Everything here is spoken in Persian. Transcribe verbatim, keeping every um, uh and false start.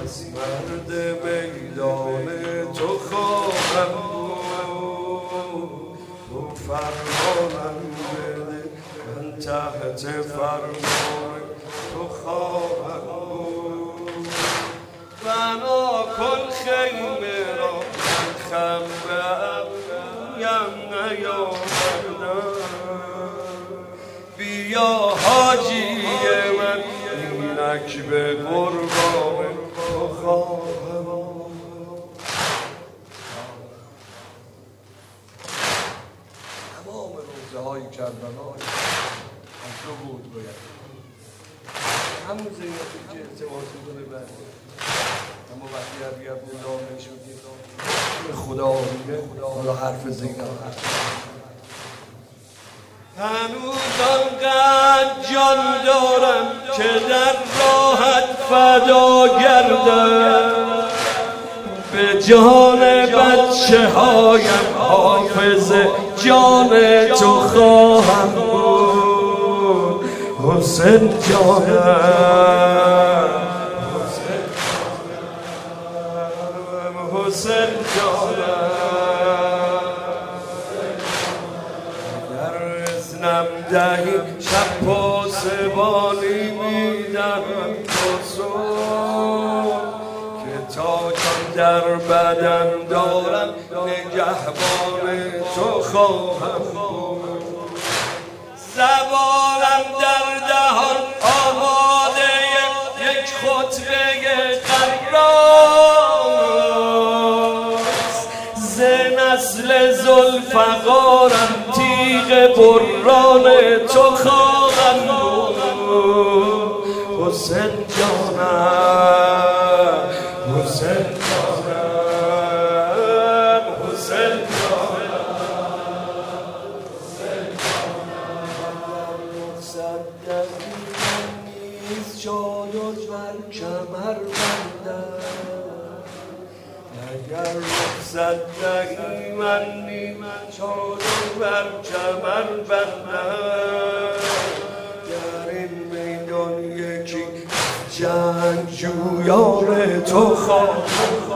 پس مرد میدان تو خواهم بود. تو فرمانم بده من تحت فرمان تو خواهم بود. بنا کن خیمه را من خم به ابرویم نیاوردم. بیا حاجی من اینک به قربان تو خواهم. تمام روزه های کربلا از تو بود باید همون زینتی که ارتباط میکنه برده. اما وقتی هر دیگر بودانه شدید به خدا میگه حالا حرف زینت هنوز آنقدر جان دارم که در راحت فدا گردم. به جان بچه هایم حافظ جان تو خواهم بود. حسین جانم حسین جانم نم دهی شب پاسبانی میدم تو صبح که تا جان در بدن دارم نگهبان تو خواهم بود. زبانم در دهان آماده یک خطبه قراست. ز نسل ذوالفقارم تیغ بران تو خواهم بود. حسین جانم حسین جانم حسین جانم صدقی نیست شادت بر کمر بندم. اگر صدقی من نیمت چادر بر کمر بندم. در این میدان یکی جنگ جویان تو خواهم